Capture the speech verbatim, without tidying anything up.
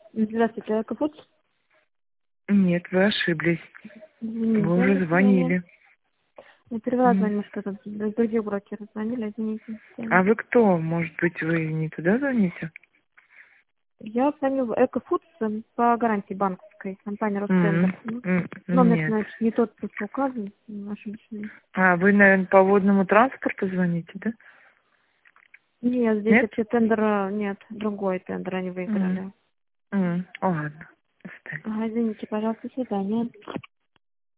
Здравствуйте, Экофуд. Нет, вы ошиблись. Извините, Вы уже до свидания. звонили. Я первый раз М. звоню, что тут другие брокеры звонили, извините. А вы кто? Может быть, вы не туда звоните? Я звоню в Экофуд по гарантии банковской, компания М, Ростендер. Ну, м, номер, Нет. значит, не тот просто указан, ошибочный. А, вы, наверное, по водному транспорту звоните, да? Нет, здесь Нет? вообще тендер, нет, другой тендер они М, выиграли. м, Ладно. До свидания. Ага, извините, пожалуйста, до свидания.